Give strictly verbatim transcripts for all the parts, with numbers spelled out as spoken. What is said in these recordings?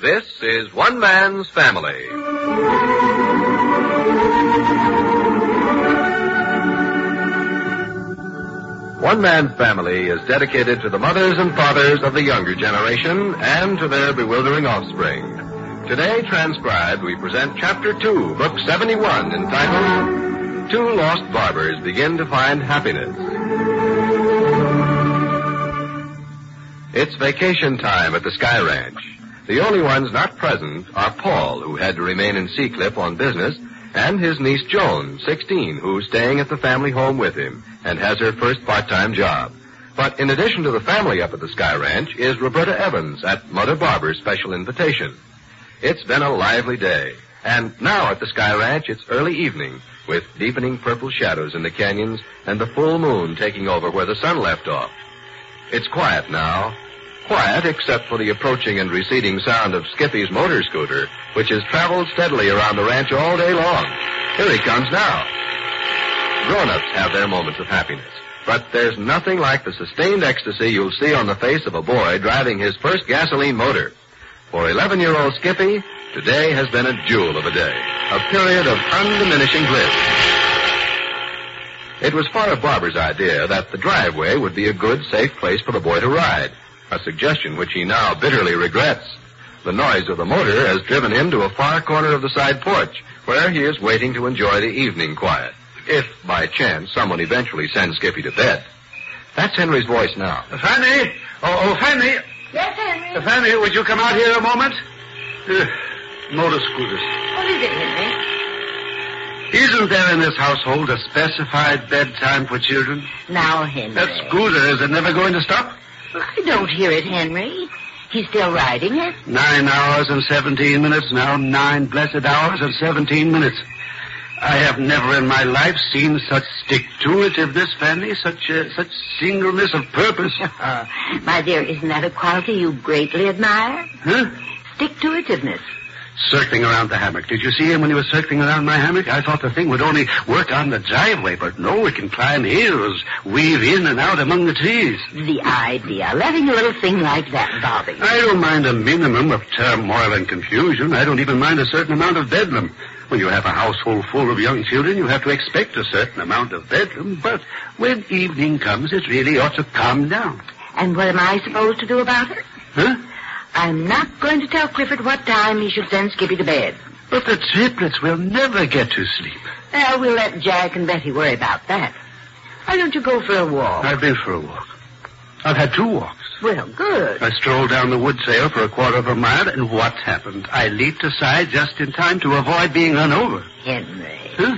This is One Man's Family. One Man's Family is dedicated to the mothers and fathers of the younger generation and to their bewildering offspring. Today, transcribed, we present Chapter two, Book seventy-one, entitled, Two Lost Barbers Begin to Find Happiness. It's vacation time at the Sky Ranch. The only ones not present are Paul, who had to remain in Seacliff on business, and his niece Joan, sixteen, who's staying at the family home with him and has her first part-time job. But in addition to the family up at the Sky Ranch is Roberta Evans at Mother Barber's special invitation. It's been a lively day, and now at the Sky Ranch it's early evening with deepening purple shadows in the canyons and the full moon taking over where the sun left off. It's quiet now. Quiet except for the approaching and receding sound of Skippy's motor scooter, which has traveled steadily around the ranch all day long. Here he comes now. Grown-ups have their moments of happiness, but there's nothing like the sustained ecstasy you'll see on the face of a boy driving his first gasoline motor. For eleven-year-old Skippy, today has been a jewel of a day, a period of undiminishing bliss. It was Father Barber's idea that the driveway would be a good, safe place for the boy to ride, a suggestion which he now bitterly regrets. The noise of the motor has driven him to a far corner of the side porch, where he is waiting to enjoy the evening quiet, if, by chance, someone eventually sends Skippy to bed. That's Henry's voice now. Uh, Fanny! Oh, oh, Fanny! Yes, Henry? Uh, Fanny, would you come out here a moment? Uh, motor scooters. What is it, Henry? Isn't there in this household a specified bedtime for children? Now, Henry. That scooter, is it never going to stop? I don't hear it, Henry. He's still riding it. Nine hours and seventeen minutes now. Nine blessed hours and seventeen minutes. I have never in my life seen such stick-to-itiveness, Fanny, such uh, such singleness of purpose. Uh, my dear, isn't that a quality you greatly admire? Huh? Stick-to-itiveness. Circling around the hammock. Did you see him when he was circling around my hammock? I thought the thing would only work on the driveway, but no, it can climb hills, weave in and out among the trees. The idea, letting a little thing like that bother you. I don't mind a minimum of turmoil and confusion. I don't even mind a certain amount of bedlam. When you have a household full of young children, you have to expect a certain amount of bedlam, but when evening comes, it really ought to calm down. And what am I supposed to do about it? Huh? I'm not going to tell Clifford what time he should send Skippy to bed. But the triplets will never get to sleep. Well, we'll let Jack and Betty worry about that. Why don't you go for a walk? I've been for a walk. I've had two walks. Well, good. I strolled down the wood trail for a quarter of a mile, and what happened? I leaped aside just in time to avoid being run over. Henry. Huh?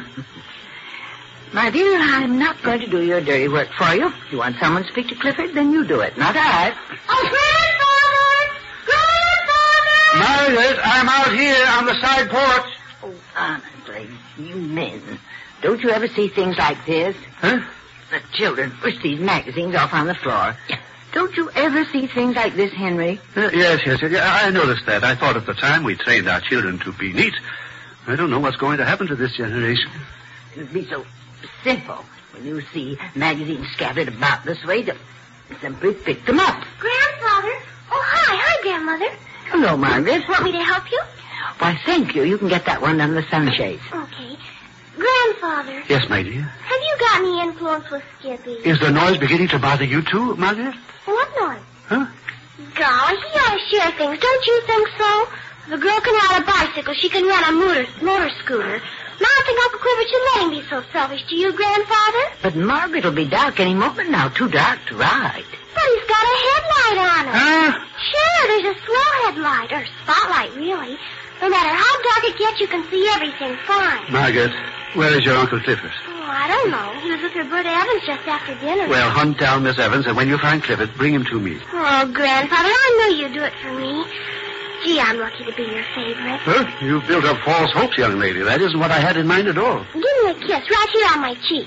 My dear, I'm not going to do your dirty work for you. If you want someone to speak to Clifford, then you do it, not I. Oh, Grandfather! Grandfather! Margaret, I'm out here on the side porch. Oh, honestly, you men. Don't you ever see things like this? Huh? The children push these magazines off on the floor. Don't you ever see things like this, Henry? Uh, yes, yes, yes. I noticed that. I thought at the time we trained our children to be neat. I don't know what's going to happen to this generation. It'd be so simple when you see magazines scattered about this way to simply pick them up. Grandfather? Oh, hi. Hi, Grandmother. Hello, Margaret. Want me to help you? Why, thank you. You can get that one under the sunshades. Okay. Grandfather, Yes, my dear. have you got any influence with Skippy? Is the noise beginning to bother you too, Margaret? What noise? Huh? Golly, he ought to share things. Don't you think so? If a girl can ride a bicycle, she can run a motor, motor scooter. Now I think Uncle Clifford should let him be so selfish. Do you, Grandfather? But Margaret will be dark any moment now. Too dark to ride. But he's got a headlight on him. Huh? Sure, there's a slow headlight, or spotlight, really. No matter how dark it gets, you can see everything fine. Margaret, where is your Uncle Clifford? Oh, I don't know. He was with Roberta Evans just after dinner. Well, hunt down Miss Evans, and when you find Clifford, bring him to me. Oh, Grandfather, I knew you'd do it for me. Gee, I'm lucky to be your favorite. Huh? You've built up false hopes, young lady. That isn't what I had in mind at all. Give me a kiss right here on my cheek.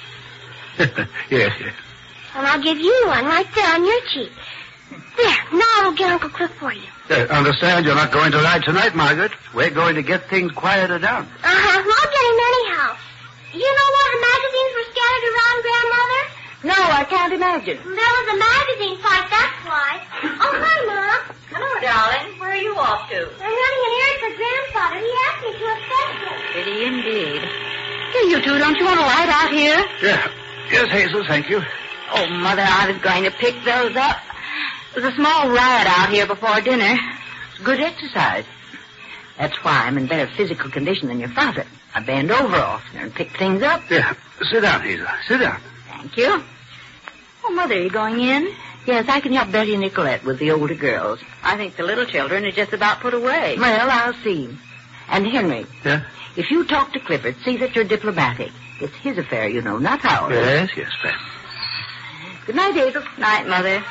Yes, yes. And I'll give you one right there on your cheek. There, now I'll get Uncle Cliff for you. Uh, understand you're not going to ride tonight, Margaret. We're going to get things quieter down. Uh-huh. Well, I'll get him anyhow. You know where the magazines were scattered around, Grandmother? No, I can't imagine. There was a magazine fight, that's why. Oh, hi, Mom. Hello, darling. Where are you off talk to? I'm running an errand for Grandfather. He asked me to affect Did he indeed? Here, you two, don't you want a light out here? Yeah. Yes, Hazel, thank you. Oh, Mother, I was going to pick those up. There's a small riot out here before dinner. It's good exercise. That's why I'm in better physical condition than your father. I bend over often and pick things up. Yeah. Sit down, Hazel. Sit down. Thank you. Oh, Mother, are you going in? Yes, I can help Betty and Nicolette with the older girls. I think the little children are just about put away. Well, I'll see. And Henry. Yeah? If you talk to Clifford, see that you're diplomatic. It's his affair, you know, not ours. Yes, yes, Ben. Good night, Hazel. Night, Mother.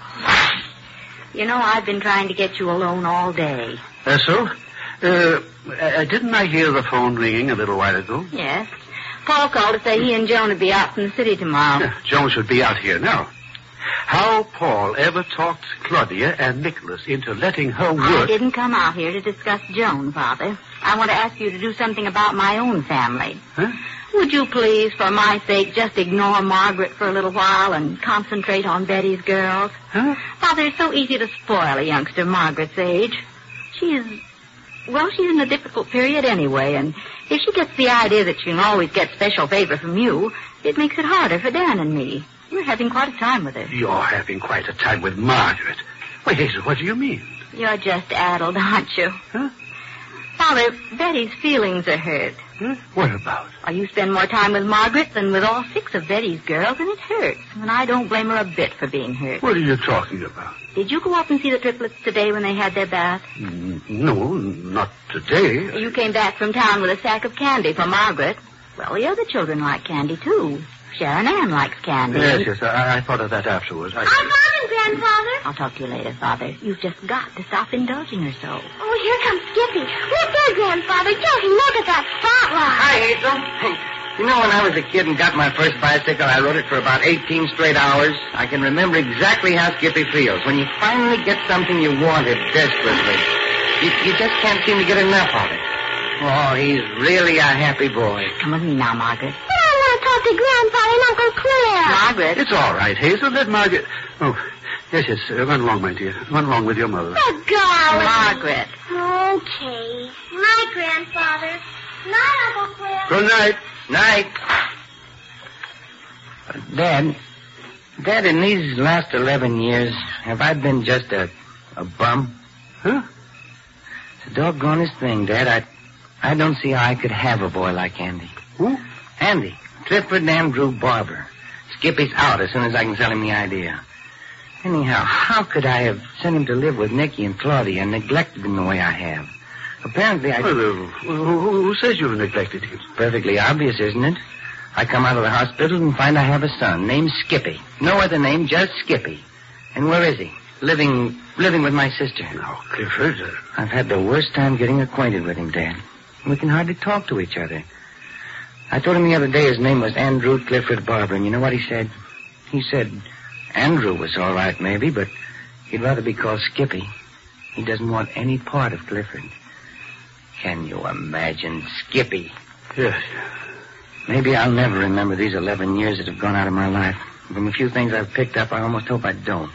You know, I've been trying to get you alone all day. Uh, so? Uh, uh, didn't I hear the phone ringing a little while ago? Yes. Paul called to say he and Joan would be out from the city tomorrow. Yeah, Joan should be out here now. How Paul ever talked Claudia and Nicholas into letting her work... I didn't come out here to discuss Joan, Father. I want to ask you to do something about my own family. Huh? Would you please, for my sake, just ignore Margaret for a little while and concentrate on Betty's girls? Huh? Father, it's so easy to spoil a youngster Margaret's age. She's, well, she's in a difficult period anyway, and if she gets the idea that she can always get special favor from you, it makes it harder for Dan and me. We're having quite a time with her. You're having quite a time with Margaret. Why, Hazel, what do you mean? You're just addled, aren't you? Huh? Father, Betty's feelings are hurt. Huh? What about? Or you spend more time with Margaret than with all six of Betty's girls, and it hurts. And I don't blame her a bit for being hurt. What are you talking about? Did you go up and see the triplets today when they had their bath? Mm, no, not today. You came back from town with a sack of candy for Margaret. Well, the other children like candy, too. Sharon Ann likes candy. Yes, yes, I, I thought of that afterwards. I... I found him, Grandfather. I'll talk to you later, Father. You've just got to stop indulging her so. Oh, here comes Skippy. Look there, Grandfather. Just look at that spotlight. Hi, Hazel. Hey, you know when I was a kid and got my first bicycle, I rode it for about eighteen straight hours? I can remember exactly how Skippy feels when you finally get something you wanted desperately. You, you just can't seem to get enough of it. Oh, he's really a happy boy. Come with me now, Margaret. But I want to talk to Grandfather and Uncle Claire. Margaret. It's all right, Hazel. Let Margaret... Oh, yes, yes. Uh, run along, my dear. Run along with your mother. Oh, golly. Margaret. Okay. Night, Grandfather. Night, Uncle Claire. Good night. Night. Uh, Dad, Dad, in these last eleven years, have I been just a, a bum? Huh? It's the doggonest thing, Dad. I, I don't see how I could have a boy like Andy. Who? Andy. Clifford Andrew Barber. Skippy's out as soon as I can sell him the idea. Anyhow, how could I have sent him to live with Nicky and Claudia and neglected him the way I have? Apparently, I... Well, uh, who, who, who says you've neglected him? Perfectly obvious, isn't it? I come out of the hospital and find I have a son named Skippy. No other name, just Skippy. And where is he? Living living with my sister. Now, Clifford... Uh... I've had the worst time getting acquainted with him, Dad. We can hardly talk to each other. I told him the other day his name was Andrew Clifford Barber, and you know what he said? He said Andrew was all right, maybe, but he'd rather be called Skippy. He doesn't want any part of Clifford. Can you imagine Skippy? Yes. Maybe I'll never remember these eleven years that have gone out of my life. From a few things I've picked up, I almost hope I don't.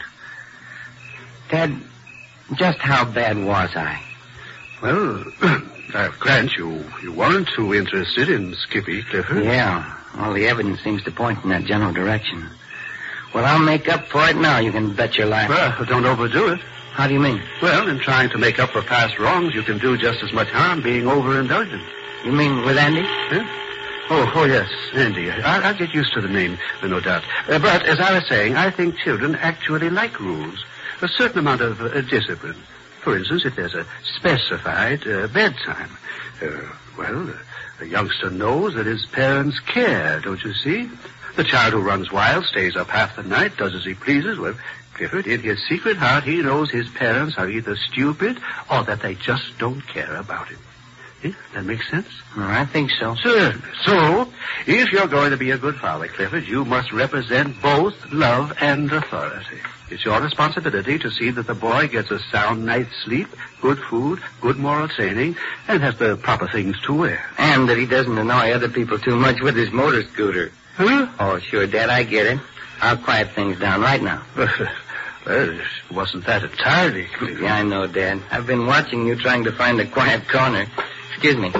Dad, just how bad was I? Well, I grant you, you weren't too interested in Skippy, Clifford. Yeah, all the evidence seems to point in that general direction. Well, I'll make up for it now, you can bet your life. Well, don't overdo it. How do you mean? Well, in trying to make up for past wrongs, you can do just as much harm being overindulgent. You mean with Andy? Huh? Oh, oh, yes, Andy. I'll, I'll get used to the name, no doubt. Uh, but, as I was saying, I think children actually like rules. A certain amount of uh, discipline. For instance, if there's a specified uh, bedtime. Uh, well, uh, the youngster knows that his parents care, don't you see? The child who runs wild stays up half the night, does as he pleases. Well, Clifford, in his secret heart, he knows his parents are either stupid or that they just don't care about him. Eh? That makes sense? Oh, I think so. Certainly. So, if you're going to be a good father, Clifford, you must represent both love and authority. It's your responsibility to see that the boy gets a sound night's sleep, good food, good moral training, and has the proper things to wear. And that he doesn't annoy other people too much with his motor scooter. Huh? Oh, sure, Dad, I get it. I'll quiet things down right now. Well, it wasn't that entirely clear. Yeah, I know, Dad. I've been watching you trying to find a quiet corner. Excuse me.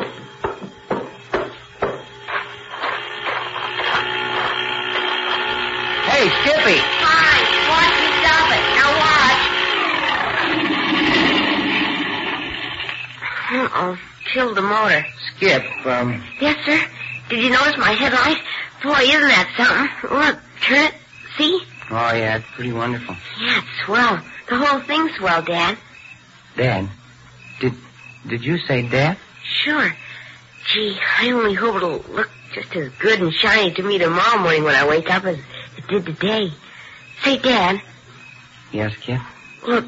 Hey, Skippy! Fine. Watch me stop it. Now watch. Uh-oh. Killed the motor. Skip, um... Yes, sir. Did you notice my headlight? Boy, isn't that something? Look, turn it. See? Oh, yeah, it's pretty wonderful. Yeah, it's swell. The whole thing's swell, Dad. Dad? Did did you say Dad? Sure. Gee, I only hope it'll look just as good and shiny to me tomorrow morning when I wake up as it did today. Say, Dad. Yes, Skip? Look,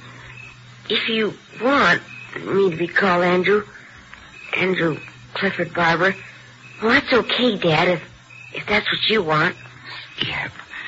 if you want me to be called Andrew, Andrew Clifford Barber, well, that's okay, Dad, if, if that's what you want. Skip.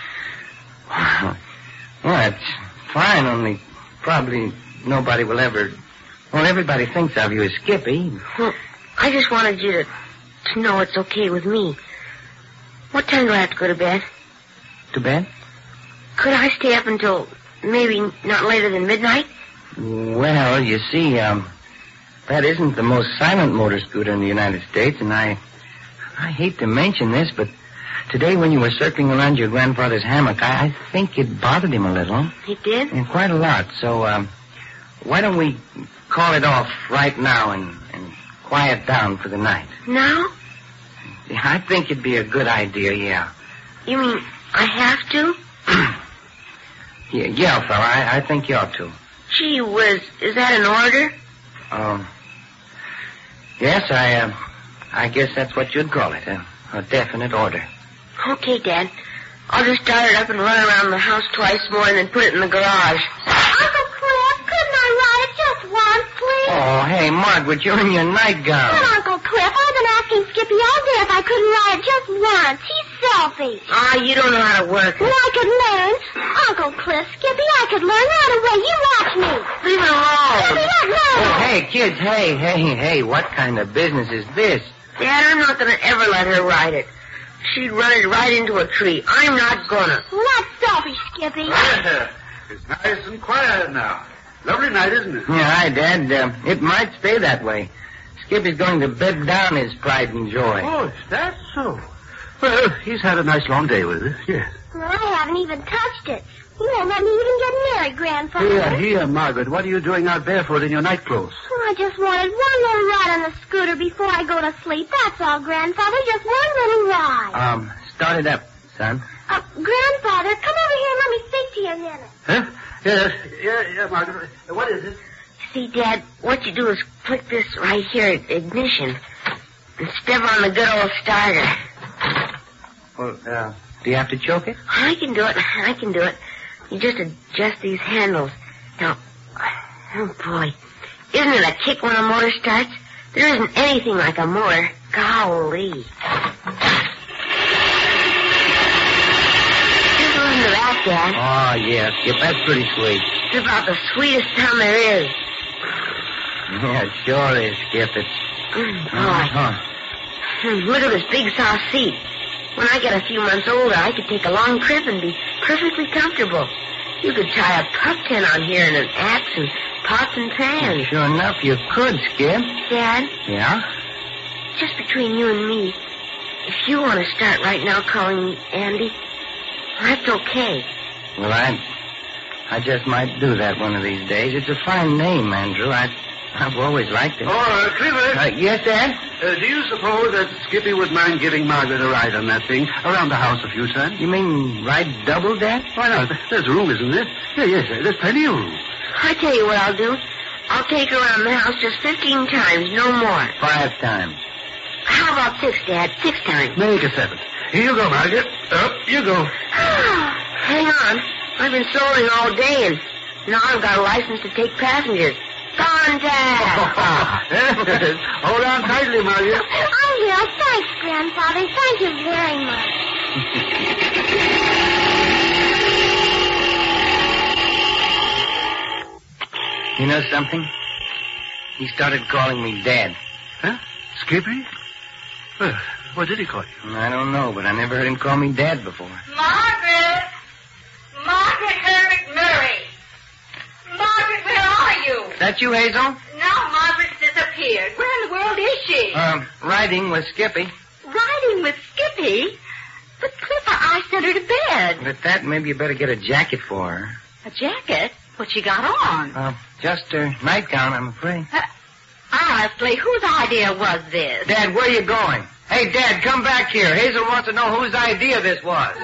Well, that's fine, only probably nobody will ever... Well, everybody thinks of you as Skippy. Well, I just wanted you to, to know it's okay with me. What time do I have to go to bed? To bed? Could I stay up until maybe not later than midnight? Well, you see, um, that isn't the most silent motor scooter in the United States, and I... I hate to mention this, but today when you were circling around your grandfather's hammock, I, I think it bothered him a little. It did? And quite a lot. So, um, why don't we call it off right now and, and quiet down for the night? Now? I think it'd be a good idea, yeah. You mean I have to? yeah, yeah, fella, I, I think you ought to. Gee whiz, is that an order? Um, yes, I, uh, I guess that's what you'd call it, a, a definite order. Okay, Dad. I'll just start it up and run around the house twice more and then put it in the garage. Uncle Cliff, couldn't I ride it just once, please? Oh, hey, Margaret, you're in your nightgown. But, Uncle Cliff, I've been asking Skippy all day if I couldn't ride it just once. He's selfish. Ah, you don't know how to work Well, it. I could learn. Uncle Cliff, Skippy, I could learn right away. You watch me. Leave it alone. Skippy, let go. Oh, hey, kids, hey, hey, hey, what kind of business is this? Dad, I'm not going to ever let her ride it. She'd run it right into a tree. I'm not gonna. Well, that's selfish, Skippy. Yeah, it's nice and quiet now. Lovely night, isn't it? Yeah, hi, Dad. Uh, it might stay that way. Skippy's going to bed down his pride and joy. Oh, is that so? Well, he's had a nice long day with it, yes. Well, I haven't even touched it. You won't let me even get married, Grandfather. Here, here, Margaret, what are you doing out barefoot in your nightclothes? Well, I just wanted one little ride on the scooter before I go to sleep. That's all, Grandfather. Just one little ride. Um, start it up, son. Uh, Grandfather, come over here and let me speak to you a minute. Huh? Yes, yeah, yeah, Margaret. What is it? See, Dad, what you do is click this right here, ignition, and step on the good old starter. Well, uh, do you have to choke it? I can do it. I can do it. You just adjust these handles. Now, oh, boy. Isn't it a kick when a motor starts? There isn't anything like a motor. Golly. Just listen to that, Dad. Oh, yeah, Skip, that's pretty sweet. It's about the sweetest sound there is. Yeah, it sure is, Skip. It's... Mm, boy. Uh-huh. Hmm, Look at this big soft seat. When I get a few months older, I could take a long trip and be perfectly comfortable. You could tie a pup tent on here and an axe and pots and pans. Sure enough, you could, Skip. Dad, Yeah? just between you and me, if you want to start right now calling me Andy, that's okay. Well, I... I just might do that one of these days. It's a fine name, Andrew. I, I've always liked it. Oh, uh, Clifford. Uh, yes, Dad? Uh, do you suppose that Skippy would mind giving Margaret a ride on that thing around the house a few times? You mean ride double, Dad? Why not? There's room, isn't there? Yeah, yes, there's plenty of room. I tell you what I'll do. I'll take her around the house just fifteen times, no more. Five times. How about six, Dad? Six times. Make a seven. Here you go, Margaret. Up you go. Hang on. I've been soling all day, and now I've got a license to take passengers. Contact! Hold on tightly, Margaret. I will. Thanks, Grandfather. Thank you very much. You know something? He started calling me Dad. Huh? Skippy? Well, what did he call you? I don't know, but I never heard him call me Dad before. Margaret! Margaret Herbert Murray! that you, Hazel? No, Margaret's disappeared. Where in the world is she? Um, riding with Skippy. Riding with Skippy? But, Cliff, I sent her to bed. But that, maybe you better get a jacket for her. A jacket? What she got on? Uh, just her nightgown, I'm afraid. Uh, honestly, whose idea was this? Dad, where are you going? Hey, Dad, come back here. Hazel wants to know whose idea this was.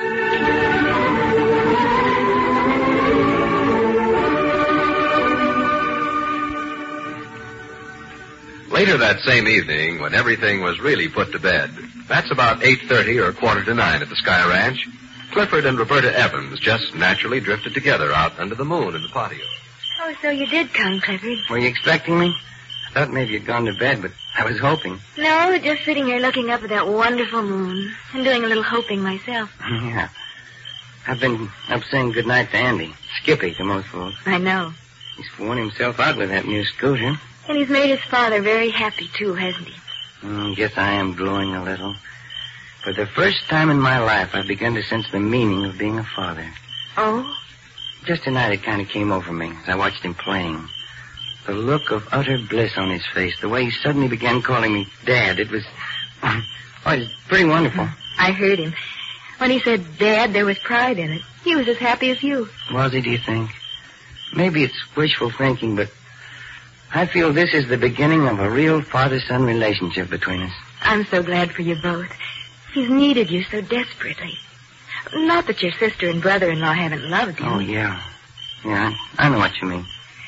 Later that same evening, when everything was really put to bed, that's about eight thirty or quarter to nine at the Sky Ranch, Clifford and Roberta Evans just naturally drifted together out under the moon in the patio. Oh, so you did come, Clifford. Were you expecting me? I thought maybe you'd gone to bed, but I was hoping. No, just sitting here looking up at that wonderful moon and doing a little hoping myself. Yeah. I've been up saying goodnight to Andy. Skippy to most folks. I know. He's worn himself out with that new scooter. And he's made his father very happy, too, hasn't he? Mm, guess I am glowing a little. For the first time in my life, I've begun to sense the meaning of being a father. Oh? Just tonight, it kind of came over me as I watched him playing. The look of utter bliss on his face, the way he suddenly began calling me Dad, it was... Oh, it was pretty wonderful. I heard him. When he said Dad, there was pride in it. He was as happy as you. Was he, do you think? Maybe it's wishful thinking, but I feel this is the beginning of a real father-son relationship between us. I'm so glad for you both. He's needed you so desperately. Not that your sister and brother-in-law haven't loved him. Oh, yeah. Yeah, I, I know what you mean.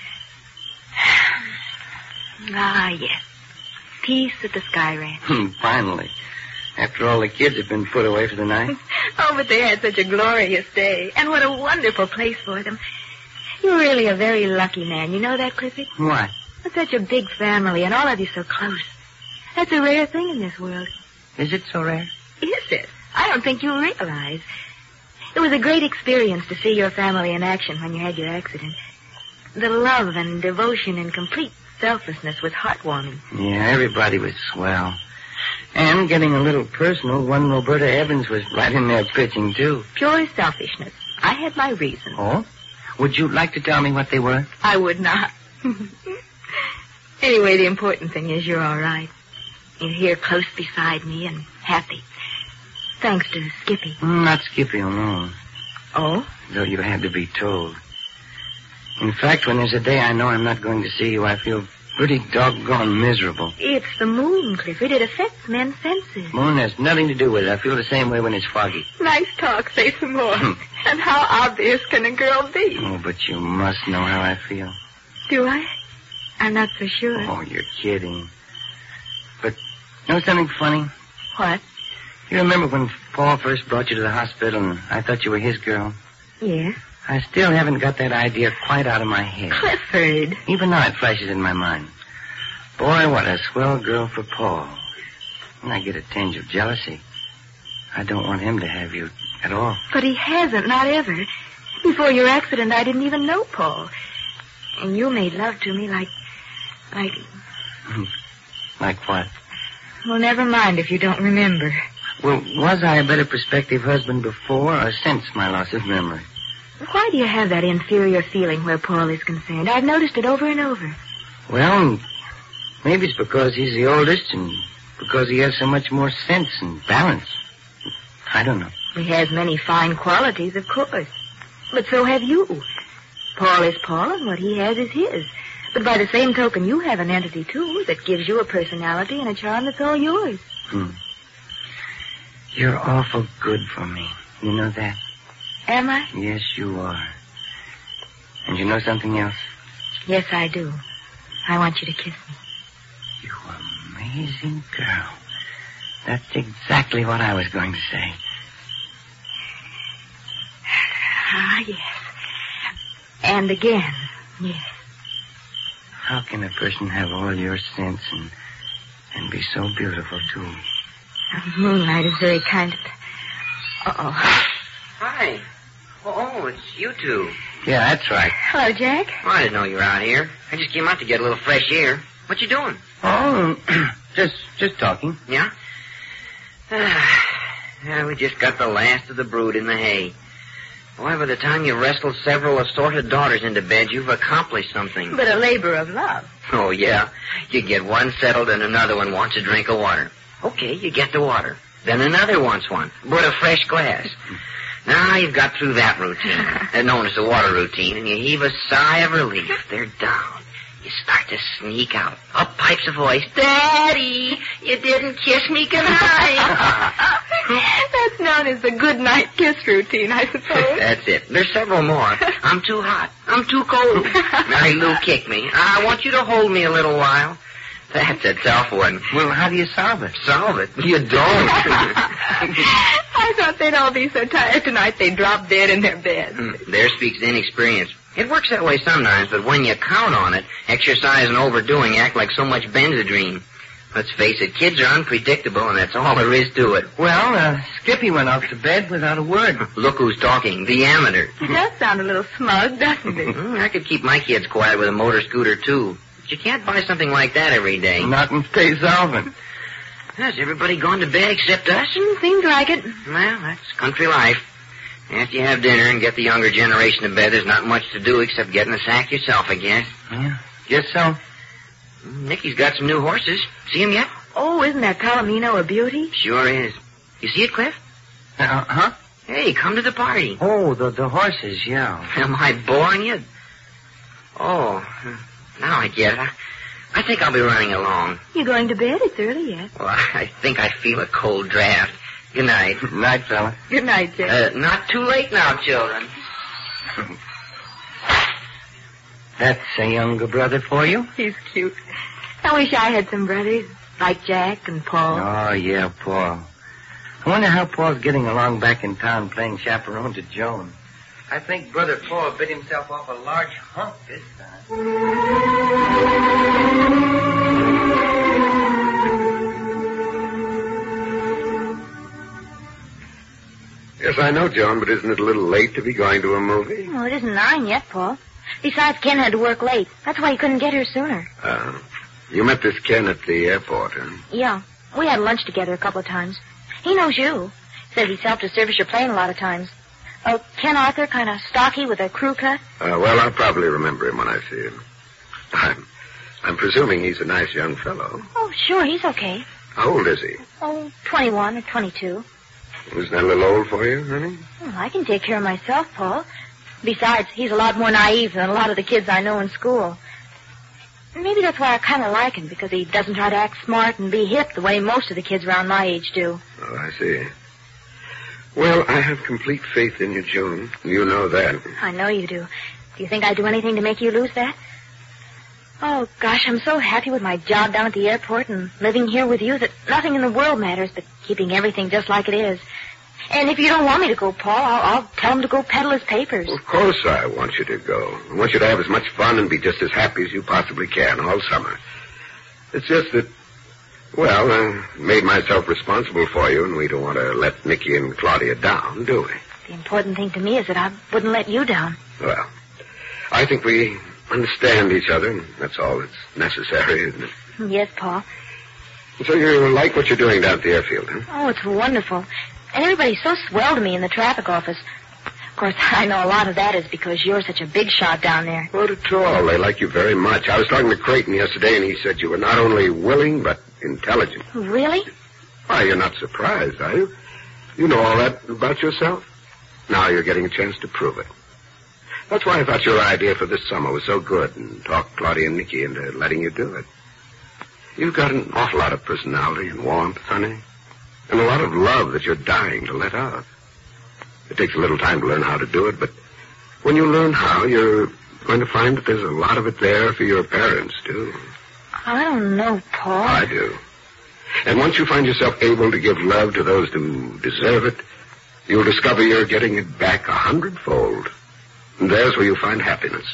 Ah, yes. Peace at the Sky Ranch. Finally. After all the kids have been put away for the night. Oh, but they had such a glorious day. And what a wonderful place for them. You're really a very lucky man. You know that, Clifford? What? With such a big family and all of you so close. That's a rare thing in this world. Is it so rare? Is it? I don't think you realize. It was a great experience to see your family in action when you had your accident. The love and devotion and complete selflessness was heartwarming. Yeah, everybody was swell. And getting a little personal, one Roberta Evans was right in there pitching, too. Pure selfishness. I had my reasons. Oh? Would you like to tell me what they were? I would not. Anyway, the important thing is you're all right. You're here close beside me and happy. Thanks to Skippy. Mm, not Skippy alone. Oh? Though you had to be told. In fact, when there's a day I know I'm not going to see you, I feel pretty doggone miserable. It's the moon, Clifford. It affects men's senses. Moon has nothing to do with it. I feel the same way when it's foggy. Nice talk. Say some more. And how obvious can a girl be? Oh, but you must know how I feel. Do I? I'm not so sure. Oh, you're kidding. But you know something funny? What? You remember when Paul first brought you to the hospital and I thought you were his girl? Yes. I still haven't got that idea quite out of my head. Clifford. Even now it flashes in my mind. Boy, what a swell girl for Paul. And I get a tinge of jealousy. I don't want him to have you at all. But he hasn't, not ever. Before your accident, I didn't even know Paul. And you made love to me like... like... Like what? Well, never mind if you don't remember. Well, was I a better prospective husband before or since my loss of memory? Why do you have that inferior feeling where Paul is concerned? I've noticed it over and over. Well, maybe it's because he's the oldest and because he has so much more sense and balance. I don't know. He has many fine qualities, of course. But so have you. Paul is Paul, and what he has is his. But by the same token, you have an entity, too, that gives you a personality and a charm that's all yours. Hmm. You're awful good for me. You know that? Am I? Yes, you are. And you know something else? Yes, I do. I want you to kiss me. You amazing girl. That's exactly what I was going to say. Ah, yes. And again, yes. How can a person have all your sense and and be so beautiful, too? The moonlight is very kind of... Uh-oh. Hi. Oh, it's you two. Yeah, that's right. Hello, Jack. Well, I didn't know you were out here. I just came out to get a little fresh air. What you doing? Oh, just just talking. Yeah? yeah? We just got the last of the brood in the hay. Why, by the time you wrestled several assorted daughters into bed, you've accomplished something. But a labor of love. Oh, yeah. You get one settled and another one wants a drink of water. Okay, you get the water. Then another wants one, but a fresh glass. Now you've got through that routine, known as the water routine, and you heave a sigh of relief. They're down. You start to sneak out. Up pipes a voice. Daddy, you didn't kiss me goodnight. That's known as the good night kiss routine, I suppose. That's it. There's several more. I'm too hot. I'm too cold. Mary Lou kicked me. I want you to hold me a little while. That's a tough one. Well, how do you solve it? Solve it? You don't. I thought they'd all be so tired tonight they'd drop dead in their beds. There speaks inexperience. It works that way sometimes, but when you count on it, exercise and overdoing act like so much Benzedrine. Let's face it, kids are unpredictable, and that's all there is to it. Well, uh, Skippy went off to bed without a word. Look who's talking, the amateur. He does sound a little smug, doesn't he? I could keep my kids quiet with a motor scooter, too. But you can't buy something like that every day. Not in Stay Solvent. Has everybody gone to bed except us? Mm, seems like it. Well, that's country life. After you have dinner and get the younger generation to bed, there's not much to do except get in the sack yourself, I guess. Yeah, guess so. Nicky's got some new horses. See 'em yet? Oh, isn't that Palomino a beauty? Sure is. You see it, Cliff? Uh, huh? Hey, come to the party. Oh, the the horses, yeah. Am I boring you? Oh, now I get it. I, I think I'll be running along. You going to bed? It's early yet. Well, I think I feel a cold draft. Good night. Night, fella. Good night, Jack. Uh, not too late now, children. That's a younger brother for you? He's cute. I wish I had some brothers, like Jack and Paul. Oh, yeah, Paul. I wonder how Paul's getting along back in town playing chaperone to Joan. I think Brother Paul bit himself off a large hunk this time. Yes, I know, Joan, but isn't it a little late to be going to a movie? Well, it isn't nine yet, Paul. Besides, Ken had to work late. That's why he couldn't get here sooner. Uh, you met this Ken at the airport, huh? Yeah. We had lunch together a couple of times. He knows you. Says he's helped to service your plane a lot of times. Uh, Ken Arthur, kind of stocky with a crew cut. Uh, well, I'll probably remember him when I see him. I'm, I'm presuming he's a nice young fellow. Oh, sure, he's okay. How old is he? Oh, twenty-one or twenty-two. Isn't that a little old for you, honey? Well, I can take care of myself, Paul. Besides, he's a lot more naive than a lot of the kids I know in school. Maybe that's why I kind of like him, because he doesn't try to act smart and be hip the way most of the kids around my age do. Oh, I see. Well, I have complete faith in you, Joan. You know that. I know you do. Do you think I'd do anything to make you lose that? Oh, gosh, I'm so happy with my job down at the airport and living here with you that nothing in the world matters but keeping everything just like it is. And if you don't want me to go, Paul, I'll, I'll tell him to go peddle his papers. Of course I want you to go. I want you to have as much fun and be just as happy as you possibly can all summer. It's just that, well, I made myself responsible for you, and we don't want to let Nicky and Claudia down, do we? The important thing to me is that I wouldn't let you down. Well, I think we understand each other, and that's all that's necessary, isn't it? Yes, Paul. So you like what you're doing down at the airfield, huh? Oh, it's wonderful. And everybody's so swell to me in the traffic office. Of course, I know a lot of that is because you're such a big shot down there. Not at all. They like you very much. I was talking to Creighton yesterday, and he said you were not only willing, but intelligent. Really? Why, you're not surprised, are you? You know all that about yourself. Now you're getting a chance to prove it. That's why I thought your idea for this summer was so good and talked Claudia and Nicky into letting you do it. You've got an awful lot of personality and warmth, honey, and a lot of love that you're dying to let out. It takes a little time to learn how to do it, but when you learn how, you're going to find that there's a lot of it there for your parents, too. I don't know, Paul. I do. And once you find yourself able to give love to those who deserve it, you'll discover you're getting it back a hundredfold. And there's where you find happiness.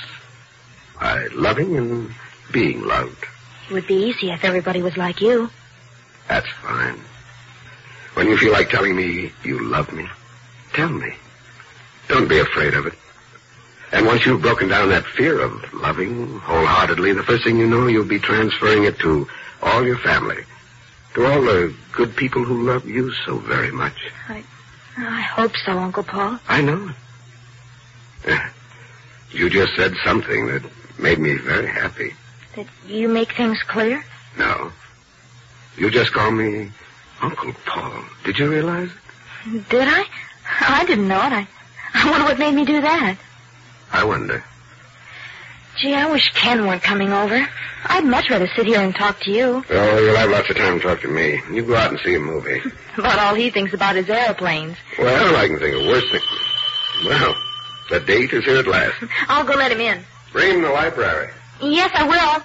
By loving and being loved. It would be easy if everybody was like you. That's fine. When you feel like telling me you love me, tell me. Don't be afraid of it. And once you've broken down that fear of loving wholeheartedly, the first thing you know, you'll be transferring it to all your family. To all the good people who love you so very much. I, I hope so, Uncle Paul. I know it. You just said something that made me very happy. That you make things clear? No. You just called me Uncle Paul. Did you realize it? Did I? I didn't know it. I, I wonder what made me do that. I wonder. Gee, I wish Ken weren't coming over. I'd much rather sit here and talk to you. Oh, you'll have lots of time to talk to me. You go out and see a movie. About all he thinks about is airplanes. Well, I can think of worse things. Well, the date is here at last. I'll go let him in. Bring him in the library. Yes, I will.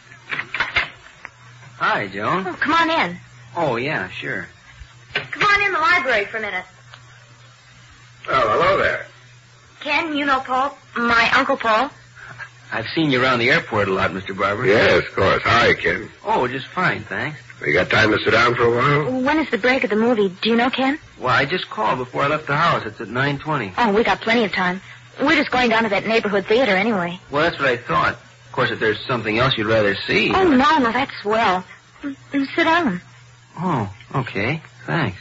Hi, Joan. Oh, come on in. Oh, yeah, sure. Come on in the library for a minute. Oh, hello there. Ken, you know Paul? My Uncle Paul? I've seen you around the airport a lot, Mister Barber. Yes, of course. Hi, Ken. Oh, just fine, thanks. You got time to sit down for a while? When is the break of the movie? Do you know, Ken? Well, I just called before I left the house. It's at nine twenty. Oh, we got plenty of time. We're just going down to that neighborhood theater anyway. Well, that's what I thought. Of course, if there's something else you'd rather see. Oh, no, no, that's swell. Mm, Sit down. Oh, okay. Thanks.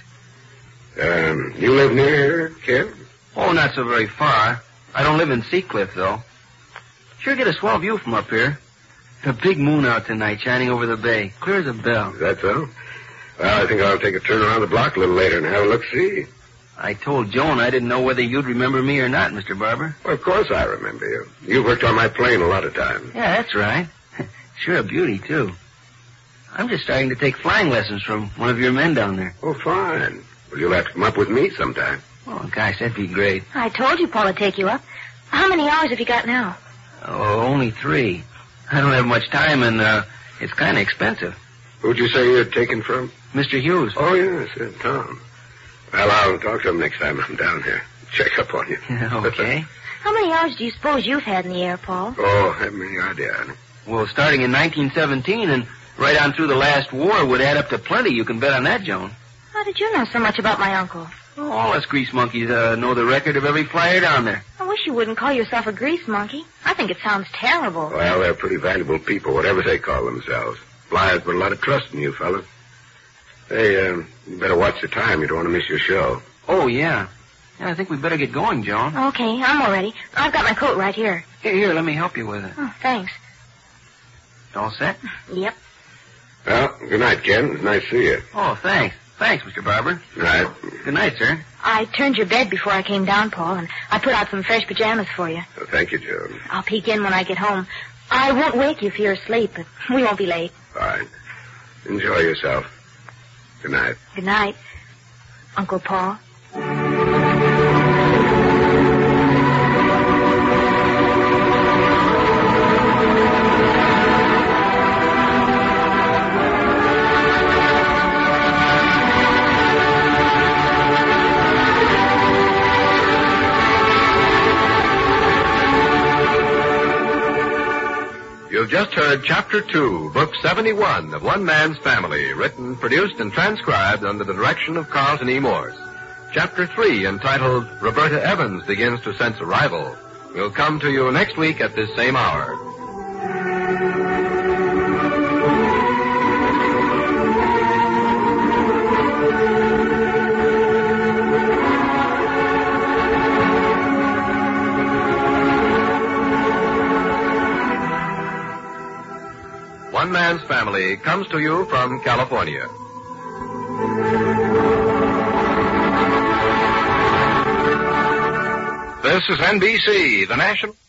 Um, you live near here, Ken? Oh, not so very far. I don't live in Seacliff, though. Sure get a swell view from up here. A big moon out tonight shining over the bay. Clear as a bell. Is that so? Well, I think I'll take a turn around the block a little later and have a look-see. I told Joan I didn't know whether you'd remember me or not, Mister Barber. Well, of course I remember you. You've worked on my plane a lot of times. Yeah, that's right. Sure a beauty, too. I'm just starting to take flying lessons from one of your men down there. Oh, fine. Well, you'll have to come up with me sometime. Oh, gosh, that'd be great. I told you Paul would take you up. How many hours have you got now? Oh, only three. I don't have much time, and uh, it's kind of expensive. Who'd you say you're taken from? Mister Hughes. Oh, yes, uh, Tom. Well, I'll talk to him next time I'm down here. Check up on you. Okay. How many hours do you suppose you've had in the air, Paul? Oh, I haven't any idea. Well, starting in nineteen seventeen and right on through the last war would add up to plenty. You can bet on that, Joan. How did you know so much about my uncle? Oh, all us grease monkeys uh, know the record of every flyer down there. I wish you wouldn't call yourself a grease monkey. I think it sounds terrible. Well, they're pretty valuable people, whatever they call themselves. Flyers put a lot of trust in you, fellas. Hey, um, you better watch the time. You don't want to miss your show. Oh, yeah. Yeah, I think we better get going, Joan. Okay, I'm all ready. I've got my coat right here. Here, here, let me help you with it. Oh, thanks. All set? Yep. Well, good night, Ken. It's nice to see you. Oh, thanks. Thanks, Mister Barber. Good night. Good night, sir. I turned your bed before I came down, Paul, and I put out some fresh pajamas for you. Well, thank you, Joan. I'll peek in when I get home. I won't wake you if you're asleep, but we won't be late. Fine. Enjoy yourself. Good night. Good night, Uncle Paul. You've just heard Chapter two, Book seventy-one of One Man's Family, written, produced, and transcribed under the direction of Carlton E. Morse. Chapter three, entitled Roberta Evans Begins to Sense a Rival, will come to you next week at this same hour. One Man's Family comes to you from California. This is N B C, the national...